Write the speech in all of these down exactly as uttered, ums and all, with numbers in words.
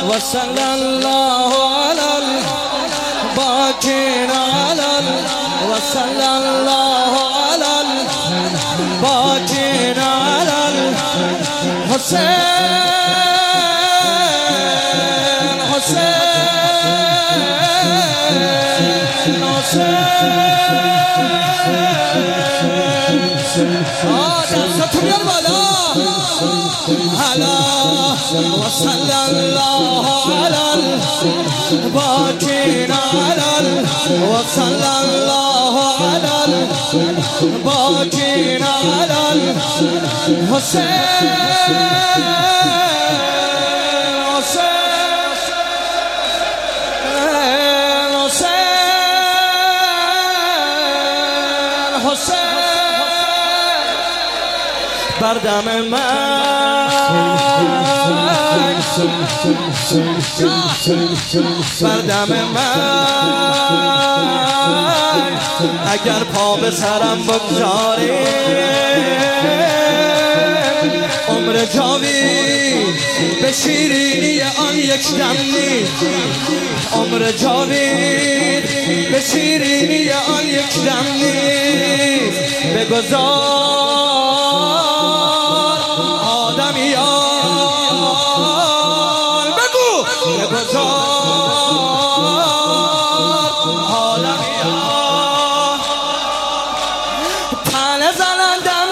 وصلى الله على الباقين على وصلى الله على الباقين على الحسين حسين حسين آه دستتون بیار بالا هلا وصلى الله على الباقين على وصلى الله على الباقين على الحسين بردم من بردم من اگر پا به سرم بگذاری عمر جاوید به شیرینی آن یک دم نیست عمر جاوید به شیرینی آن یک دم نیست بگذار آدمیان بگو بگذار آدمیان تنه زنندم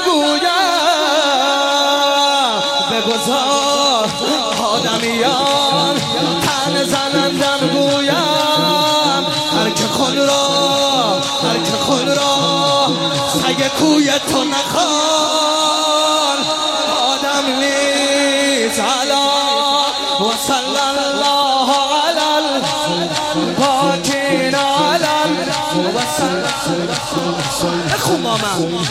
گویم بگذار آدمیان تنه زنندم گویم هر که خود را هر که خود را سگ کوی تو نخوان آدم نیست علا وصلى الله على الباقين على وصلى اخو ماما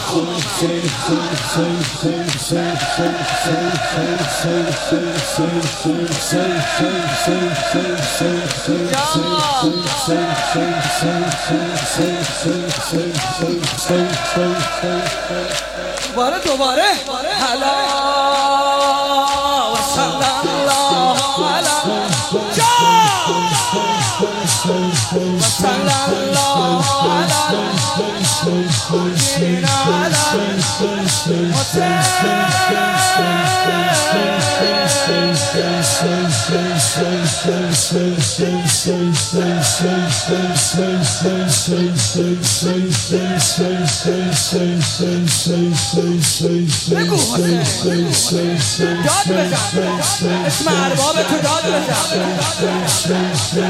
دوباره دوباره هلا وصلى الله على وصلى الله على الباقين على بگو حسین داد بزن اسم ارباب تو داد بزن